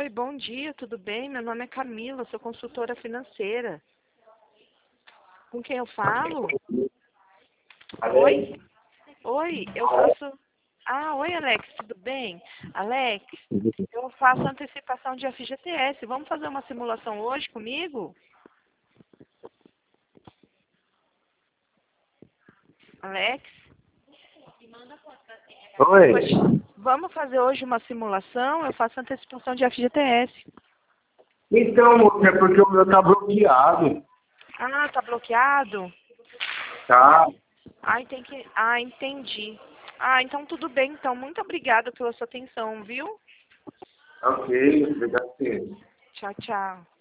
Oi, bom dia, tudo bem? Meu nome é Camila, sou consultora financeira. Com quem eu falo? Oi? Oi, eu faço... oi, Alex, tudo bem? Alex, eu faço antecipação de FGTS. Vamos fazer uma simulação hoje comigo? Alex? Oi. Vamos fazer hoje uma simulação? Eu faço antecipação de FGTS. Então, moça, é porque o meu tá bloqueado. Ah, tá bloqueado? Tá? Entendi. Então tudo bem, então. Muito obrigada pela sua atenção, viu? Ok, obrigado. Tchau, tchau.